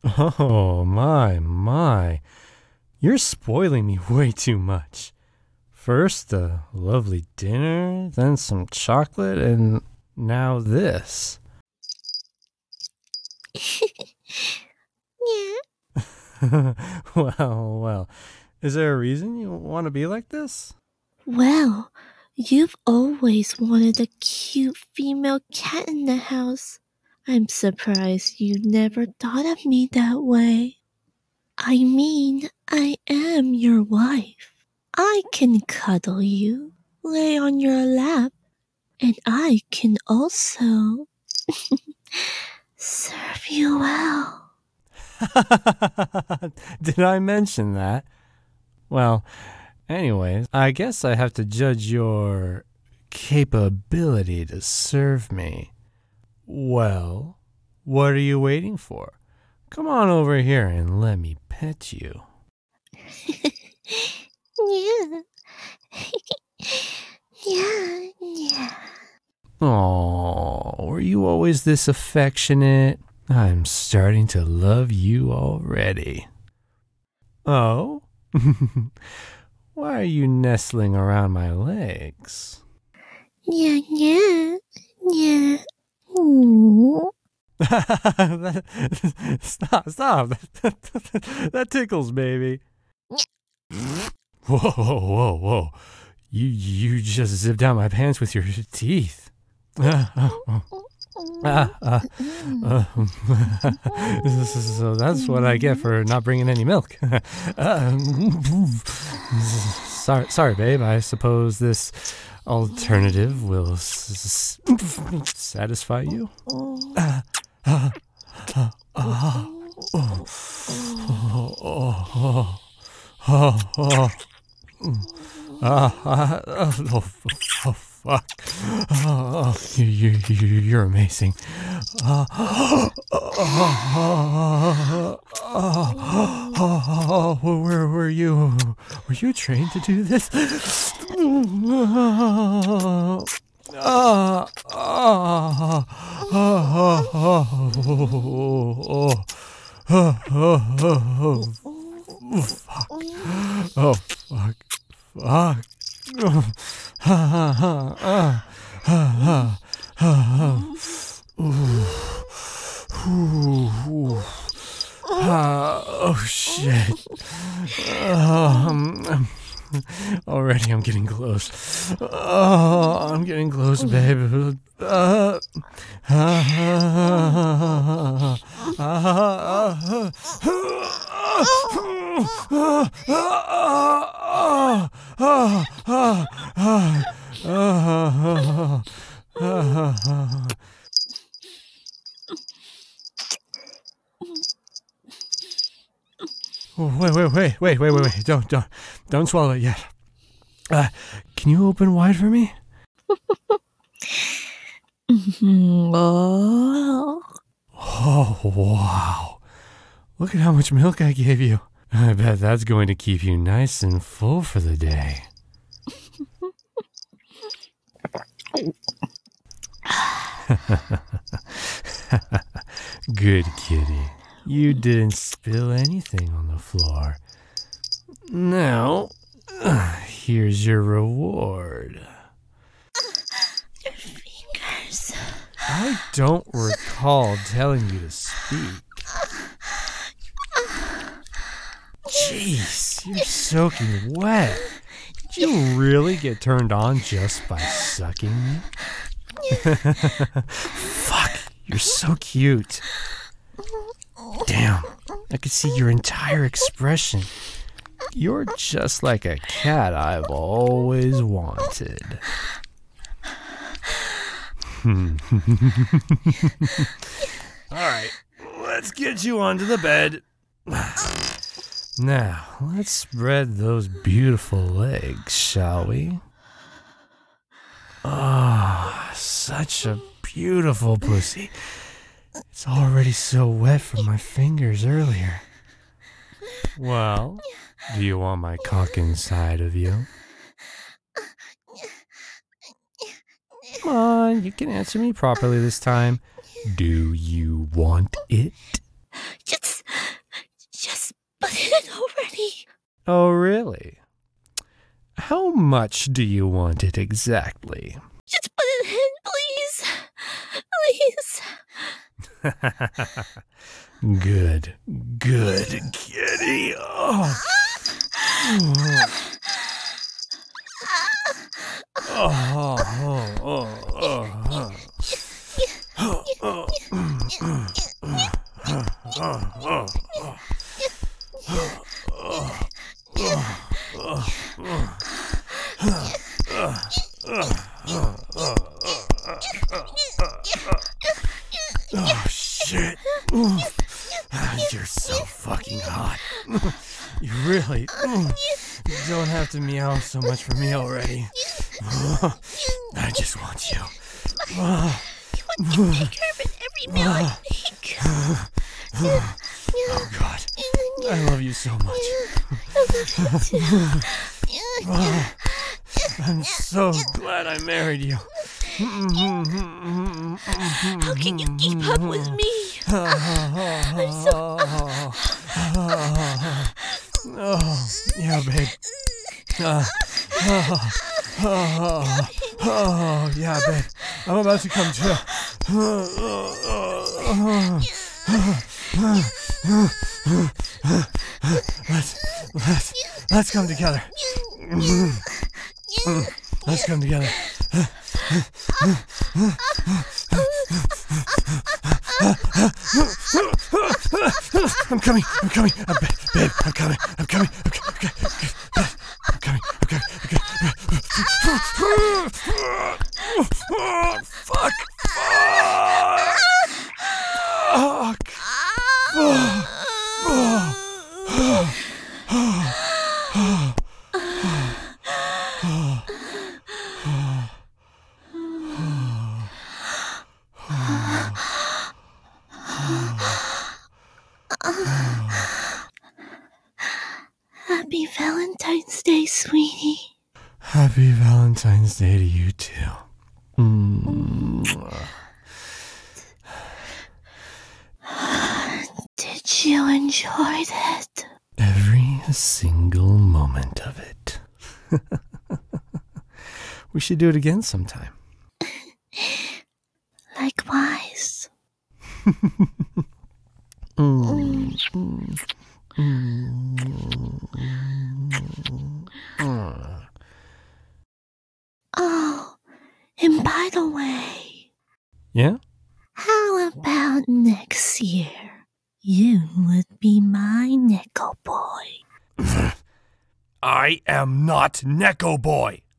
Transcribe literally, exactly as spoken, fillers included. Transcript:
Oh, my, my. You're spoiling me way too much. First a lovely dinner, then some chocolate, and now this. Yeah. Well, well. Is there a reason you want to be like this? Well, you've always wanted a cute female cat in the house. I'm surprised you never thought of me that way. I mean, I am your wife. I can cuddle you, lay on your lap, and I can also serve you well. Did I mention that? Well, anyways, I guess I have to judge your capability to serve me. Well, what are you waiting for? Come on over here and let me pet you. Yeah. Yeah, yeah. Aw, were you always this affectionate? I'm starting to love you already. Oh? Why are you nestling around my legs? Yeah, yeah, yeah. Ooh. Stop, stop. That tickles, baby. Whoa, whoa, whoa, whoa. You, you just zipped down my pants with your teeth. Ah, uh, uh, so that's what I get for not bringing any milk. uh, sorry, sorry, babe. I suppose this alternative will s- s- satisfy you. Uh, uh, uh, uh, oh, oh, oh, oh, oh, uh, uh, oh, oh, fuck. Oh, you, you, you, you're amazing. Uh, oh, oh, oh, oh, oh, where were you? Were you trained to do this? Oh, oh, oh, oh, oh, oh, oh, fuck. Oh, fuck. Fuck. Oh shit. Um, already I'm getting close. Oh, I'm getting close, babe. Uh, Wait, wait, wait, wait, wait, wait, wait. Don't, don't, don't swallow it yet. Uh, can you open wide for me? Oh. Oh, wow. Look at how much milk I gave you. I bet that's going to keep you nice and full for the day. Good kitty. You didn't spill anything on the floor. Now, uh, here's your reward. Your fingers. I don't recall telling you to speak. Jeez, you're soaking wet. Did you really get turned on just by sucking me? Fuck, you're so cute. Damn, I could see your entire expression. You're just like a cat I've always wanted. Alright, let's get you onto the bed. Now, let's spread those beautiful legs, shall we? Ah, oh, such a beautiful pussy. It's already so wet from my fingers earlier. Well, do you want my cock inside of you? Come on, you can answer me properly this time. Do you want it? Just it already. Oh, really? How much do you want it exactly? Just put it in, please. Please. Good, good kitty. Oh. Oh, oh, oh, oh, oh. Oh, shit. You're so fucking hot. You really you don't have to meow so much for me already. I just want you. You want to take her with every meal I make. Oh, God. I love you so much. I'm so glad I married you. How can you keep up with me? I'm so... Oh, yeah, babe. Uh, oh, oh, oh, yeah, babe. I'm about to come to. Let's, let's, let's come together. Let's come together. I'm coming. I'm coming. Uh, babe, babe, I'm coming. I'm coming. I'm coming. Okay, okay, I'm coming. I'm coming. Okay. Fuck. Fuck. Fuck. Happy Valentine's Day, sweetie. Happy Valentine's Day to you too. Mm. Did you enjoy that? Every single moment of it. We should do it again sometime. Likewise. mm. Mm. Mm. Oh, and by the way, Yeah? how about next year? You would be my Neko boy. I am not Neko Boy.